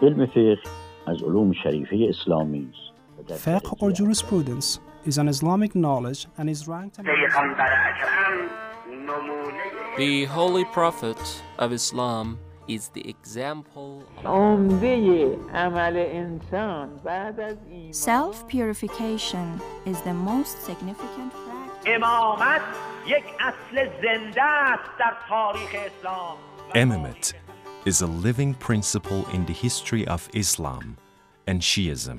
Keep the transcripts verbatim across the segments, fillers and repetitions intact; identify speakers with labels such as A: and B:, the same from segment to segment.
A: علم فقه از علوم شریفه اسلامی است.
B: Fiqh or jurisprudence is an Islamic knowledge and is ranked among
C: The Holy Prophet of Islam is the example
D: Self-purification is the most significant practice.
E: Imamate is a living principle in the history of Islam and Shiism.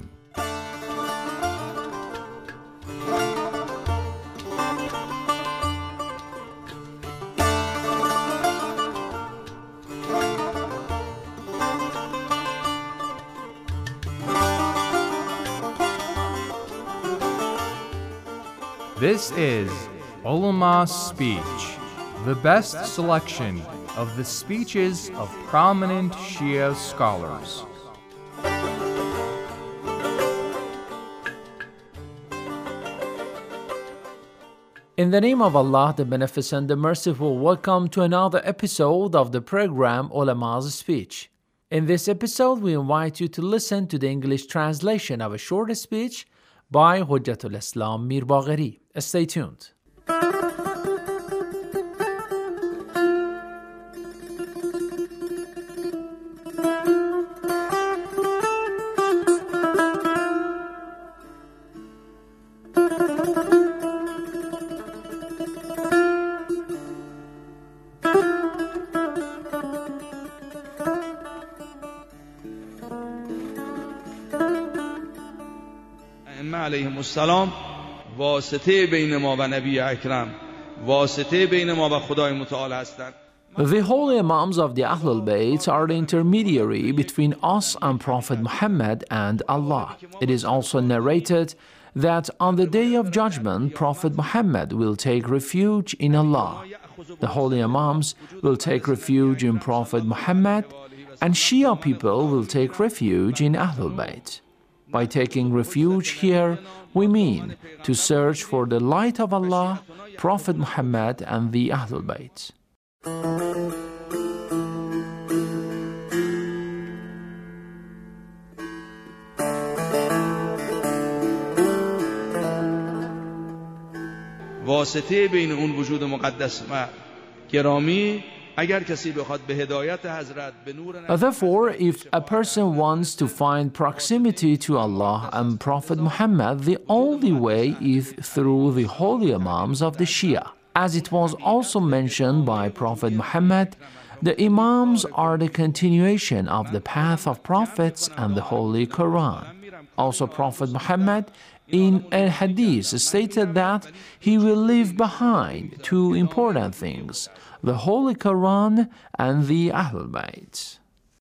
F: This is Ulama's Speech, the best selection of the speeches of prominent Shia scholars. In the name of Allah, the Beneficent, the Merciful, welcome to another episode of the program Ulama's Speech. In this episode, we invite you to listen to the English translation of a short speech by Hujjatul Islam Mir Bagheri. Stay tuned.
G: علیهم السلام واسطه بین ما و نبی اکرم واسطه بین ما و خدای متعال هستند.
F: The holy Imams of the Ahlul Bayt are the intermediary between us and Prophet Muhammad and Allah. It is also narrated that on the day of judgment, Prophet Muhammad will take refuge in Allah. The holy Imams will take refuge in Prophet Muhammad, and Shia people will take refuge in Ahlul Bayt. By taking refuge here, we mean to search for the light of Allah, Prophet Muhammad, and the Ahlul Bayt.
G: واسطه بین اون وجود مقدس و گرامی
F: Therefore, if a person wants to find proximity to Allah and Prophet Muhammad, the only way is through the holy Imams of the Shia. As it was also mentioned by Prophet Muhammad, the Imams are the continuation of the path of prophets and the Holy Quran. Also, Prophet Muhammad in a hadith stated that he will leave behind two important things: the Holy Quran and the Ahlul Bayt.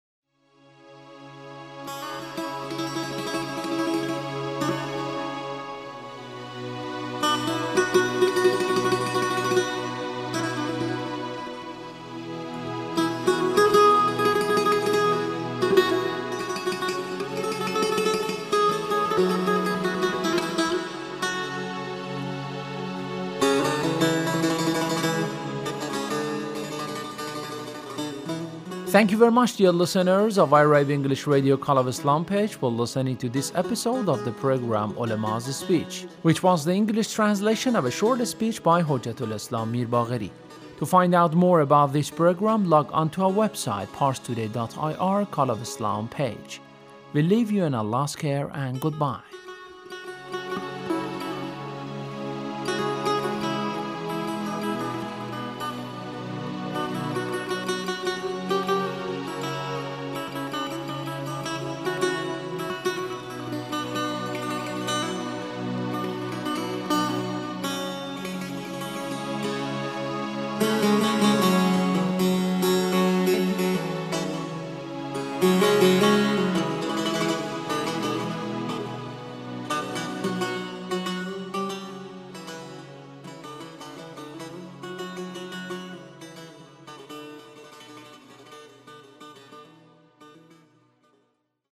F: Thank you very much, dear listeners of iRive English Radio Call of Islam page, for listening to this episode of the program Ulama's Speech, which was the English translation of a short speech by Hujjatul Islam Mir Bagheri. To find out more about this program, log on to our website, parstoday dot I R, Call of Islam page. We leave you in Allah's care and goodbye.